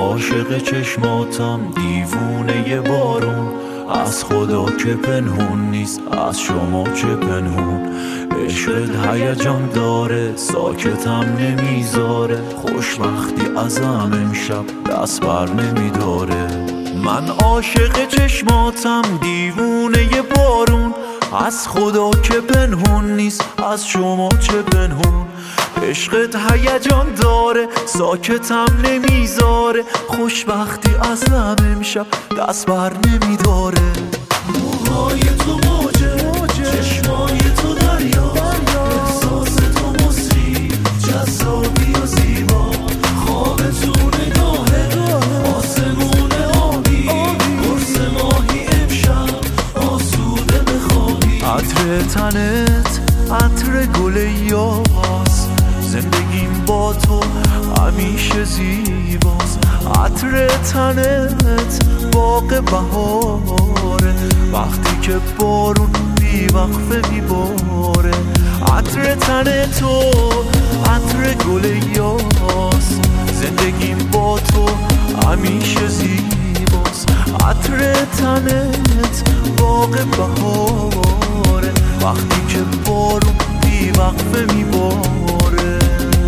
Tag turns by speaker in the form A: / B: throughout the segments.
A: عاشق چشماتم دیوونه بارون، از خدا که پنهون نیست از شما چه پنهون. عشقت هیجان داره ساکتم نمیذاره، خوشبختی ازم امشب دست بر نمیداره. من عاشق چشماتم دیوونه بارون، از خدا که پنهون نیست از شما چه پنهون. عشقت هیجان داره ساکتم نمیذاره، خوشبختی ازم امشب دست بر نمیداره. موهای تو موجه، چشمای تو دریا، احساس تو مصری، جذابی و زیبا. خواب تو نگاهه، آسمون آبی، قرص ماهی امشب آسوده بخوابی. عطر تنت عطر گل یاس، زندگیم با تو همیشه زیباست. عطر تنت باغ بهاره، وقتی که بارون بی وقفه میباره. عطر تن تو عطر گل یاس، زندگیم با تو همیشه زیباست. عطر تنت باغ بهاره، وقتی که بارون بی وقفه میباره.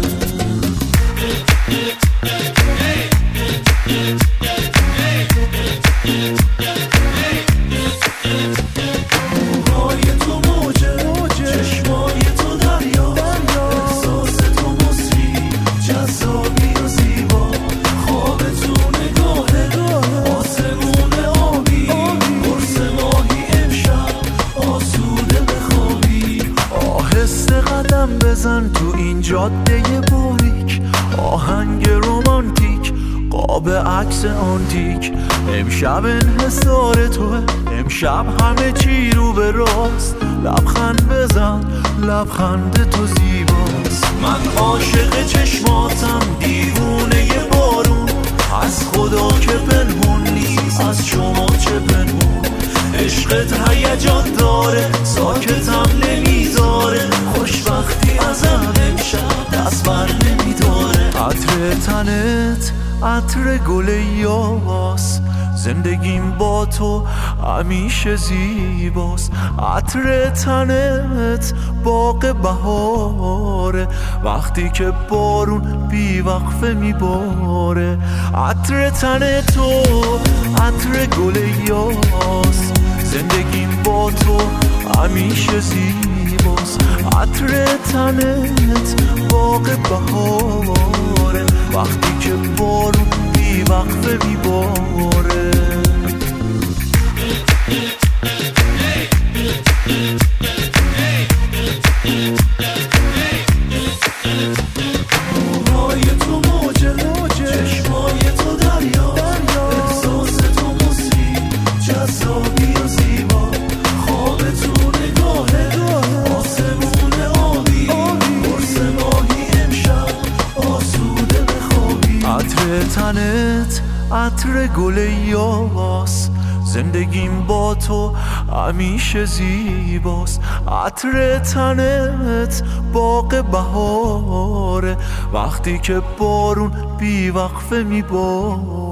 A: موهای تو موجه، چشمای تو دریا، احساس تو مصری، جذابی و زیبا. خواب تو نگاهه، آسمون آبی، قرص ماهی امشب آسوده بخوابی. آهسته قدم بزن تو این جاده باریک، آهنگ رومانتیک، قاب عکس آنتیک. امشب انحصار توه، امشب همه چی رو به راست. لبخند بزن، لبخند تو زیباست. من عاشق چشماتم دیوونه بارون، از خدا که پنهون نیست از شما چه پنهون. عشقت هیجان داره ساکتم نمیذاره، خوشبختی ازم امشب دست بر نمیداره. عطر تنت عطر گل یاس، زندگیم با تو همیشه زیباست. عطر تنت باغ بهاره، وقتی که بارون بی وقفه میباره. عطر تن تو عطر گل یاس، زندگیم با تو همیشه زیباست. عطر تنت باغ بهاره، وقتی که بارون بی وقفه میباره. موهای تو موجه، چشمای تو دریا، احساس تو مصری، جذابی و زیبا. خواب تو نگاهه، آسمون آبی، قرص ماهی امشب آسوده بخوابی. عطر تنت عطر گل یاس، زندگیم با تو همیشه زیباست. عطر تنت باغ بهاره، وقتی که بارون بی وقفه میباره.